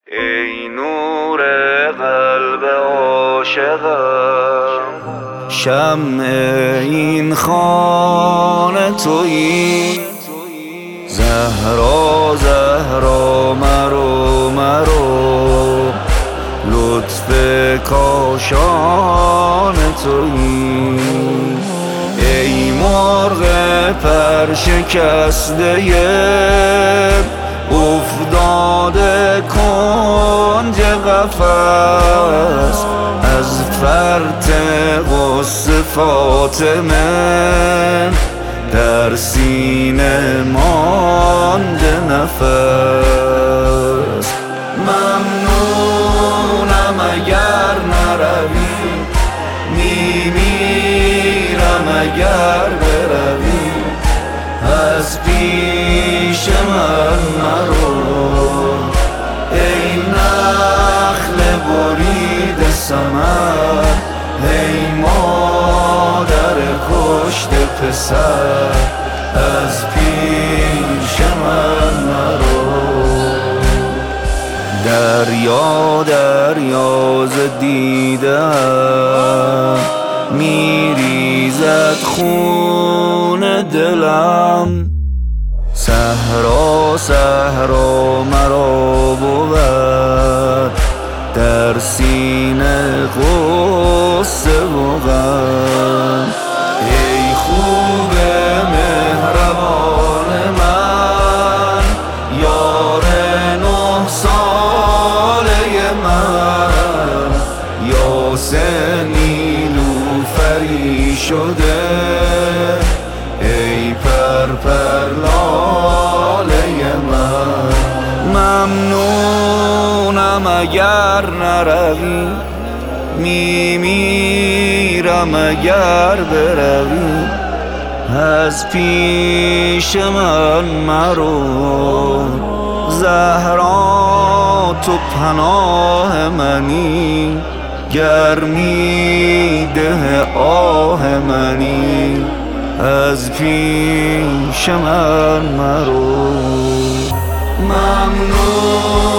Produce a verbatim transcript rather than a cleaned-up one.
ای نور قلب عاشقم، شمع این خانه تویی. زهرا زهرا مرو مرو، لطف کاشان تویی. ای مرغ پر شکسته افتاده کنج قفس، از فرط غصه فاطمه در سینه مانده نفس. ممنونم اگر نروی، میمیرم اگر بروی. از پیش من مرو، ای نخل برید ثمر، ای مادر کشته پسر. از پیش من مرو. دریا دریا ز دیدم میریزد خون دلم. صحرا صحرا مرا بود در سینه غصه و غم. ای خوب مهربان من، یار نه ساله من. یاس نیلوفری شده، ای پر پر لاله من. ممنونم اگر نروی، میمیرم اگر بروی. از پیش من مرو. زهرا تو پناه منی، گرمی ده آه منی. از پیش من مرو. ممنون